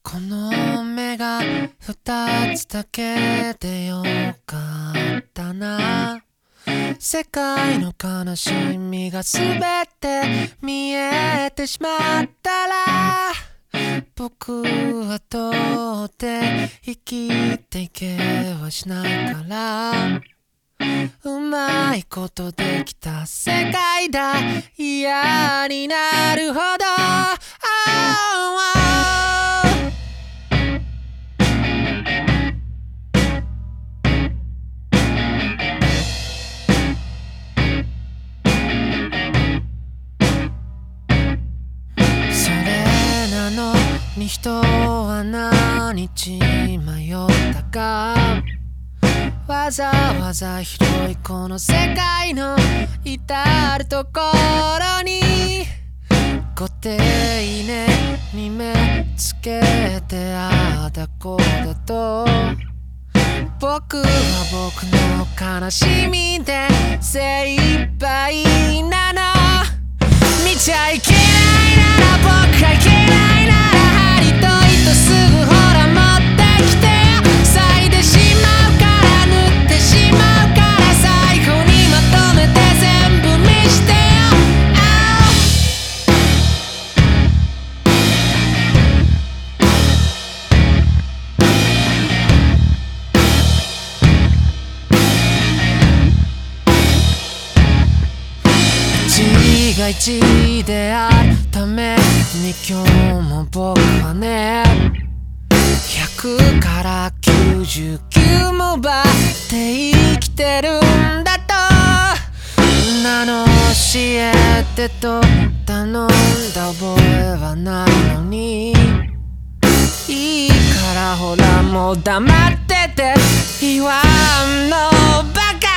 この目が二つだけでよかったな。世界の悲しみがすべて見えてしまったら、僕はどうって生きていけはしないから、うまいことできた世界だ、嫌になるほど、それなのに人は何日迷ったか、わざわざ広いこの世界の至るところにご丁寧に目つけてああだこうだと、僕は僕の悲しみで精一杯なの。見ちゃいけないなら僕がいけないなら、針と糸すぐほら持ってきて、裂いてしまうから縫ってしまうから、最後にまとめて全部見してよ。1が1であるために今日も僕はね、100から99も奪って生きてるんだと。名の教えてと頼んだ覚えはないのに、いいからほらもう黙ってて言わんのバカ。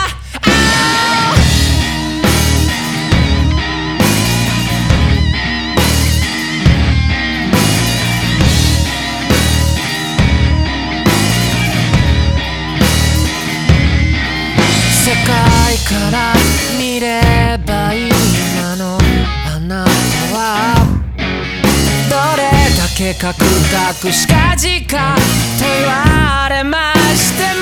世界から見れば今のあなたはどれだけカクカクしかじかと言われましても、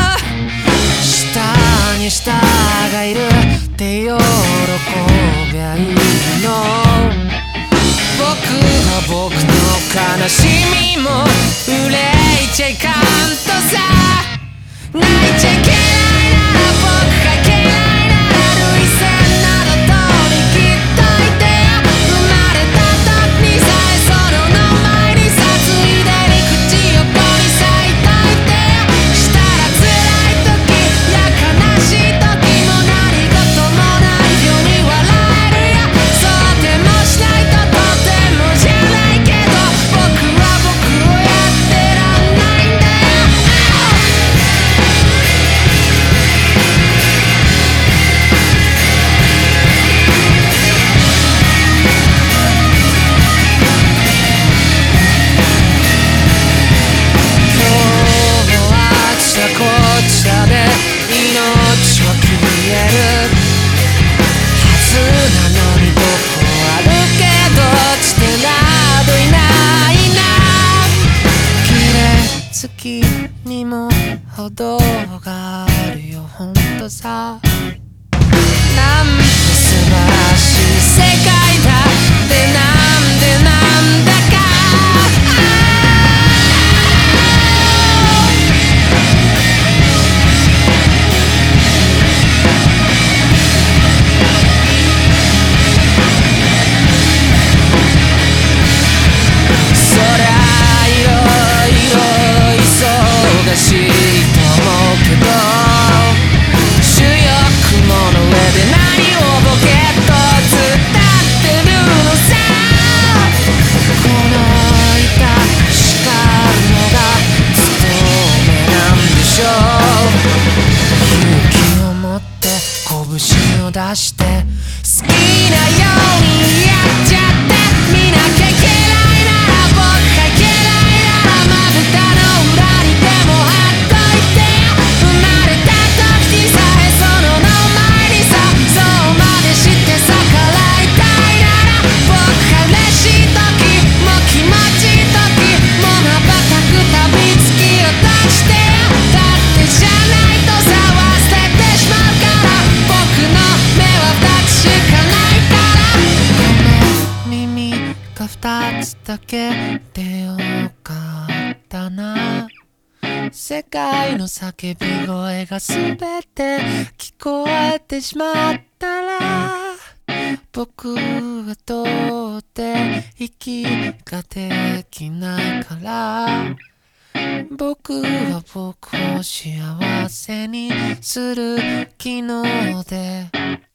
下に下がいるって喜びゃいいの。僕は僕の悲しみも憂いちゃいかんとさ、泣いちゃいけない僕がいけないなら、涙腺など取り切っといてよ。生まれた時にさえその名前にさ、ついでに口横に咲いといてよ。したら辛い時や悲しい時も何事もないように笑えるよ。そうでもしないととてもじゃないけど、僕は僕をやってらんないんだよ。こっちゃで命は消えるはずなのに、どこあるけど落ちてなどいないな。綺麗好きにも程があるよほんとさ。なんて素晴らしい世界だってなんでなんだか。忙しいと思うけど、主翼もの上で何をボケっと伝ってるのさ。この板叱るのが務めなんでしょう。勇気を持って拳を出して好きなようにやっちゃって、見なきゃいけないなら僕がいけないなら、まぶたの裏にでも貼っといてよ。生まれた時にさえその名前にさ、そうまでして逆らいたいなら、僕が嬉しい時も気持ちいい時だけでよかったな。世界の叫び声がすべて聞こえてしまったら、僕はどうって息ができないから、僕は僕を幸せにする機能で